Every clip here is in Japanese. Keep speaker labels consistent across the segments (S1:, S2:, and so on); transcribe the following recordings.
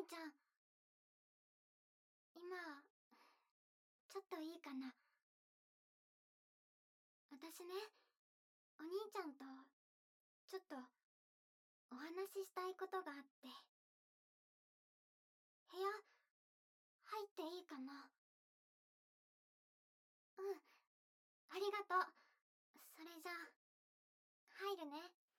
S1: ちゃん、今、ちょっといいかな。私ね、お兄ちゃんと、ちょっと、お話ししたいことがあって。部屋、入っていいかな？うん、ありがとう。それじゃあ、入るね。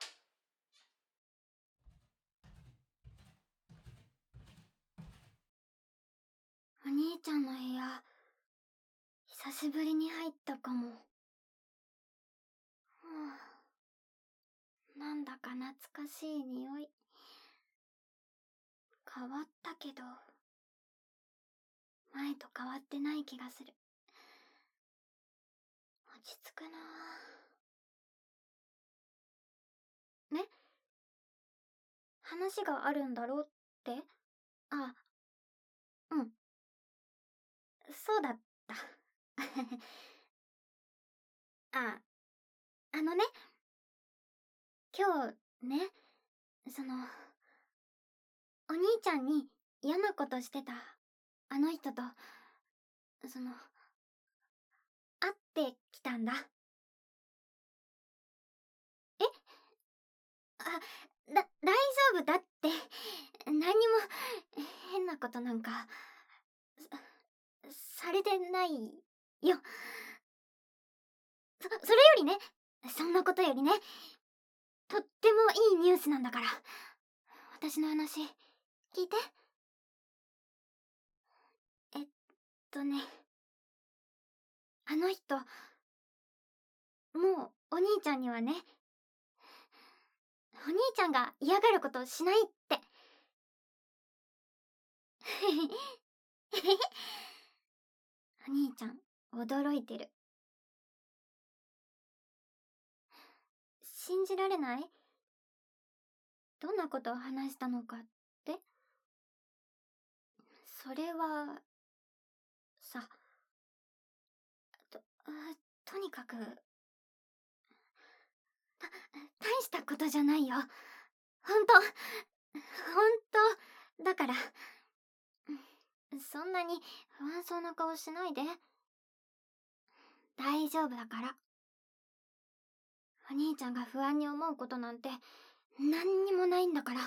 S1: お兄ちゃんの部屋、久しぶりに入ったかも。なんだか懐かしい匂い。変わったけど、前と変わってない気がする。落ち着くなぁ。ね？話があるんだろって？あ、うん。そうだった。あ、あのね、今日ね、その、お兄ちゃんに嫌なことしてたあの人と、その、会ってきたんだ。え？大丈夫だって。何にも変なことなんか、されてないよ。それよりね、そんなことよりね、とってもいいニュースなんだから。私の話、聞いて。えっね、あの人、もうお兄ちゃんにはね、お兄ちゃんが嫌がることしないって。お兄ちゃん、驚いてる。信じられない？どんなことを話したのかって？それは、さ、と、とにかく、大したことじゃないよ。ほんと、だから、そんなに不安そうな顔しないで。大丈夫だから。お兄ちゃんが不安に思うことなんて何にもないんだから。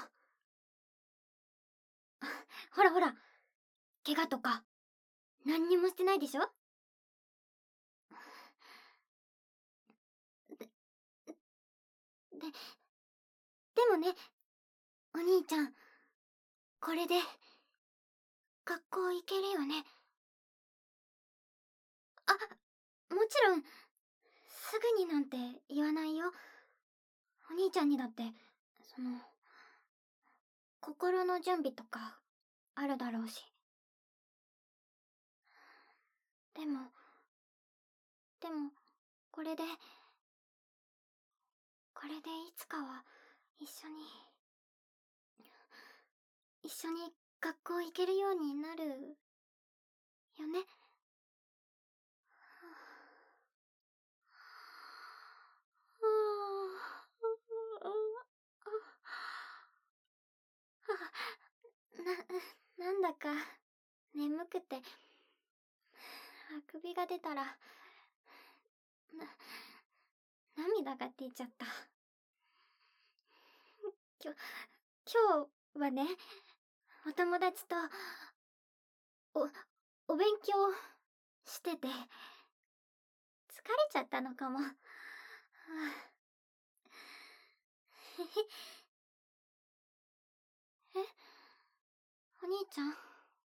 S1: ほらほら、怪我とか何にもしてないでしょ？でもね、お兄ちゃん、これで学校行けるよね？あ、もちろん、すぐになんて言わないよ。お兄ちゃんにだって、その、心の準備とかあるだろうし。でも、これで、いつかは一緒に学校行けるようになるよね。なんだか眠くて、あくびが出たら、涙が出ちゃった。今日はね、お友達と、お勉強してて、疲れちゃったのかも。え、お兄ちゃん、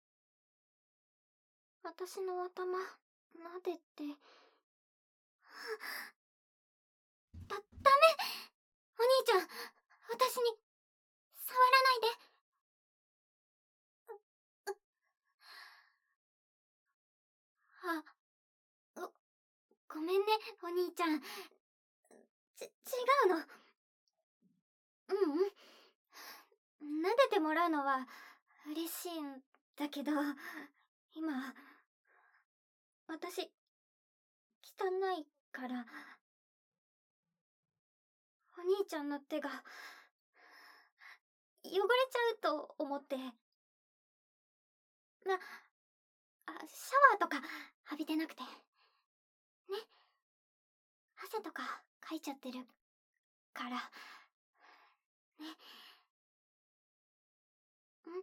S1: 私の頭、撫でて。ダメ！お兄ちゃん、私に、触らないで。あ、ごめんね、お兄ちゃん。違うの。撫でてもらうのは嬉しいんだけど、今、私、汚いから、お兄ちゃんの手が、汚れちゃうと思って。 シャワーとか浴びてなくて。ね。汗とかかいちゃってるから。ね。ん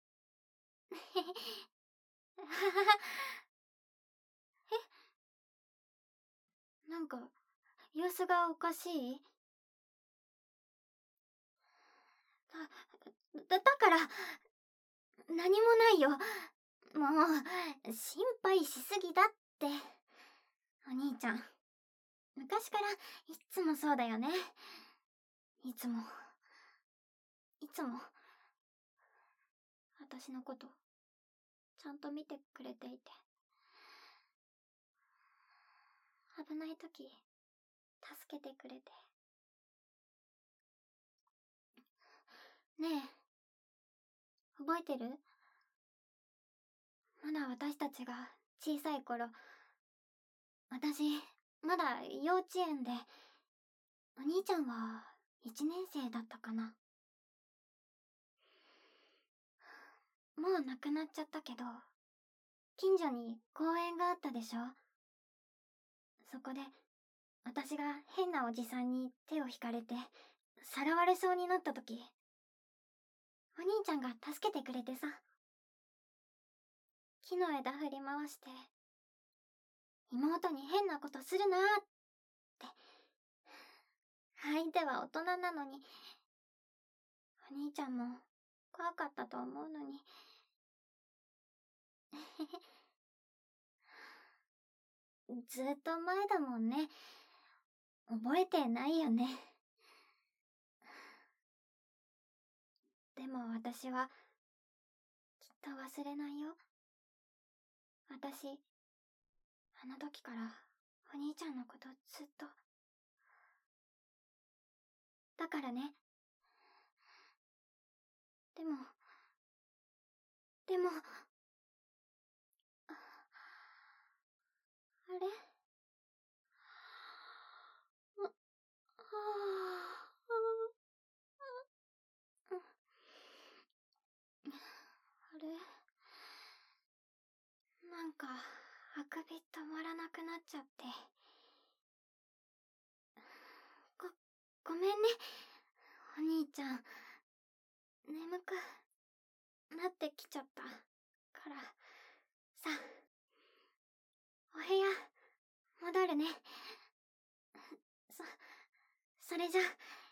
S1: なんか、様子がおかしい？だから、何もないよ。もう、心配しすぎだって。お兄ちゃん、昔からいっつもそうだよね。いつも、いつも、私のこと、ちゃんと見てくれていて。危ない時、助けてくれて。ねえ、覚えてる？まだ私たちが小さい頃、私、まだ幼稚園で、お兄ちゃんは1年生だったかな。もう亡くなっちゃったけど、近所に公園があったでしょ。そこで、私が変なおじさんに手を引かれて、さらわれそうになった時、お兄ちゃんが助けてくれてさ。木の枝振り回して、妹に変なことするなーって。相手は大人なのに、お兄ちゃんも怖かったと思うのに。ずっと前だもんね。覚えてないよね。でも私は、きっと忘れないよ。私、あの時からお兄ちゃんのことずっと。だからね。でも、でも、あれ？あ、あれ？なんか、あくび止まらなくなっちゃって。ごめんね、お兄ちゃん。眠くなってきちゃったから。さ、お部屋、戻るね。それじゃ。